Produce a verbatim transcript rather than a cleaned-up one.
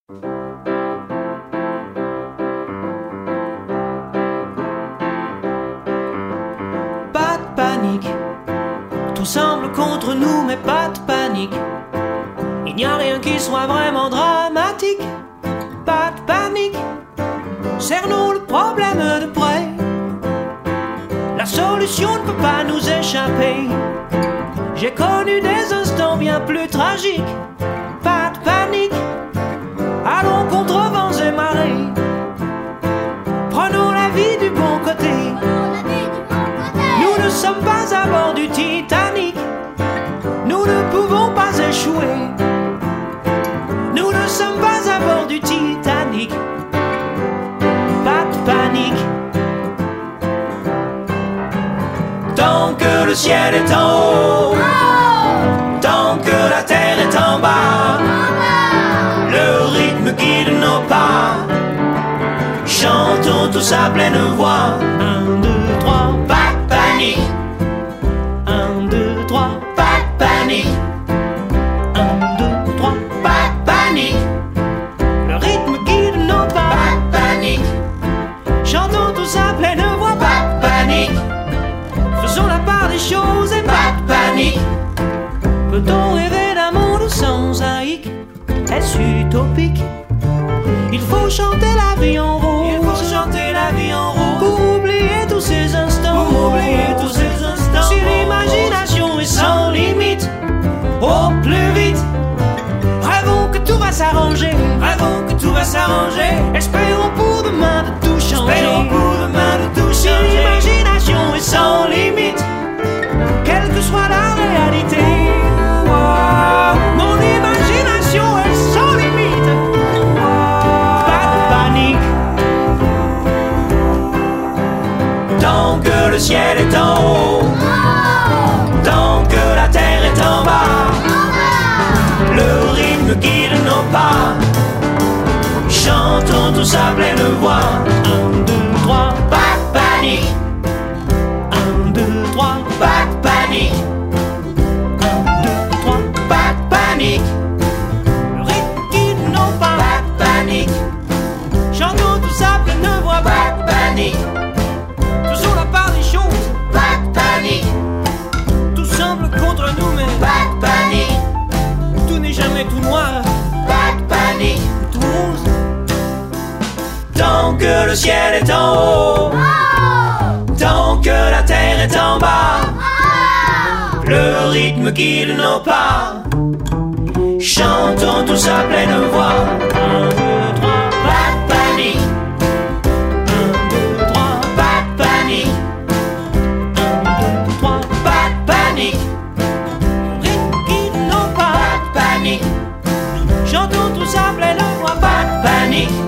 Pas de panique, tout semble contre nous, mais pas de panique. Il n'y a rien qui soit vraiment dramatique. Pas de panique, cernons le problème de près. La solution ne peut pas nous échapper. J'ai connu des instants bien plus tragiques. Pas de panique, allons contre vents et marées. Prenons la vie du bon côté. Nous ne sommes pas à bord du Titanic. Nous ne pouvons pas échouer. Nous ne sommes pas à bord du Titanic. Pas de panique. Tant que le ciel est en haut, tant que la terre est en bas, le rythme guide nos pas. Chantons tous à pleine voix. Un, deux, trois, pas de panique. Un, deux, trois, pas de panique. Un, deux, trois, pas de panique. Le rythme guide nos pas. Pas de panique. Chantons tous à pleine voix. Pas de panique. Faisons la part des choses et pas de panique. Peut-on rêver d'un monde sans haïk? Est-ce utopique? Il faut chanter la vie en rose. Il faut chanter la vie en rose pour oublier tous ces instants. Pour oublier tous ces instants. Si l'imagination est sans limite, au plus vite. Rêvons que tout va s'arranger. Rêvons que tout va s'arranger. Espérons pour demain de tout changer. Espérons pour demain de tout changer. Si l'imagination est sans limite, quelle que soit la réalité. Wow. Mon imagination est sans limite. Wow. Pas de panique. Tant que le ciel est en haut, tant que la terre est en bas, le rythme guide nos pas. Chantons tous à pleine voix. Un, deux, trois, pas de panique. Un, deux, trois, pas de panique. Un, deux, trois, pas de panique. Le rythme guide nos pas. Pas de panique. Chantons tous à pleine voix. Pas de panique. Faisons la part des choses. Pas de panique. Tout semble contre nous, mais pas de panique. Tout n'est jamais tout noir. Pas de panique. Tout rose. Tant que le ciel est en haut, tant que la terre est en bas, le rythme guide nos pas. Chantons tous à pleine voix. Un, deux, trois, pas de panique. Un, deux, trois, pas de panique. Un, deux, trois, pas de panique. Le rythme guide nos pas. Pas de panique. Chantons tous à pleine voix. Pas de panique.